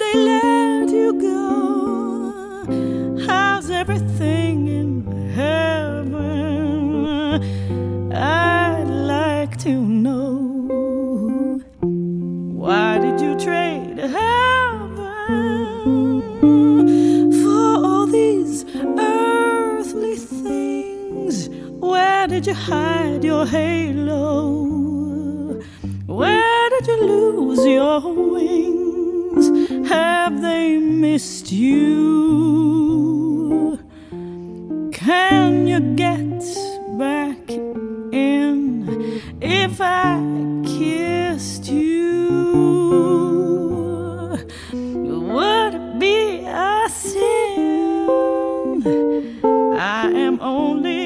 they let you go? How's everything in heaven? I'd like to know. Why did you trade heaven for all these earthly things? Where did you hide your halo? Where did you lose your wings? Have they missed you? Can you get back in if I kissed you? Would it be a sin? I am only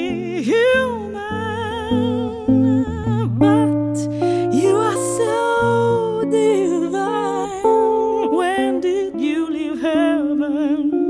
human, but you are so divine. When did you leave heaven?